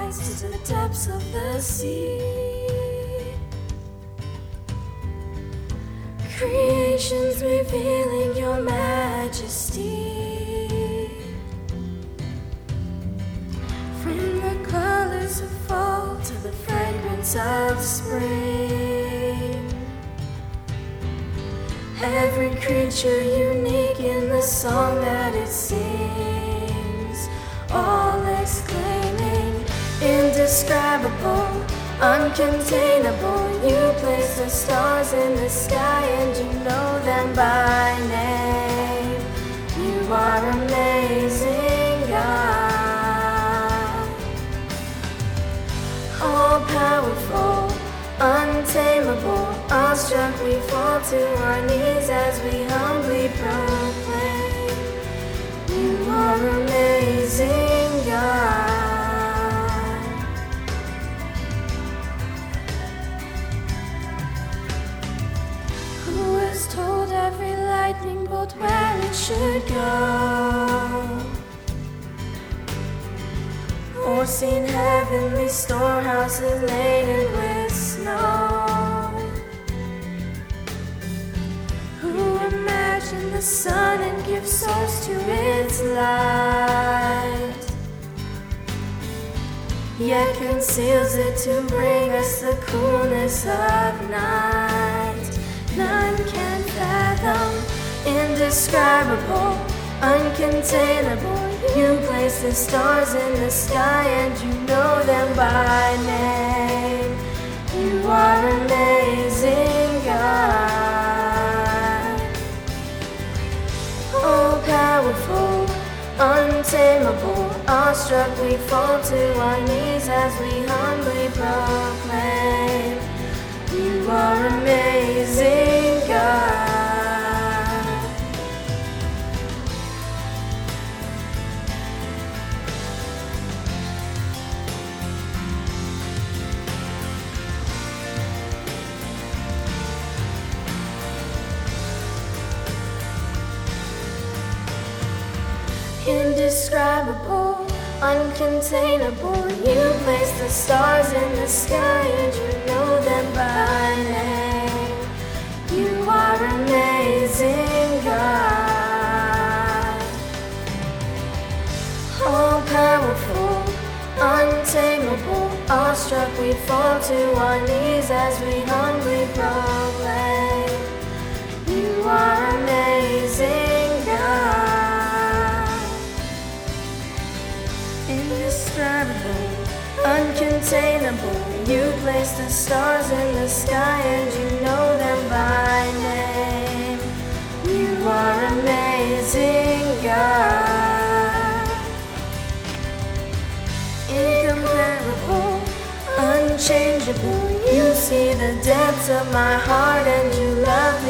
rise to the depths of the sea. Creation's revealing your majesty. From the colors of fall to the fragrance of spring, every creature unique in the song that it sings, all exclaiming, indescribable, uncontainable. You place the stars in the sky and you know them by name. You are amazing, God. All powerful, untamable, awestruck we fall to our knees as we humbly proclaim, you are amazing, God. Who has told every lightning bolt where it should go, or seen heavenly storehouses laden with snow? Who imagined the sun and gives source to its light, yet conceals it to bring us the coolness of night? None can fathom, indescribable, uncontainable. You place the stars in the sky and you know them by name. You are amazing, God. All powerful, untamable, awestruck we fall to our knees as we humbly proclaim, you are amazing, God. Indescribable, uncontainable. You place the stars in the sky and you know them by name. You are amazing, God. All powerful, untamable, awestruck we fall to our knees as we humbly proclaim, you are amazing, God. Indescribable, uncontainable. You place the stars in the sky and you know them by name. You are amazing, God. Incomparable, unchangeable. You see the depths of my heart and you love me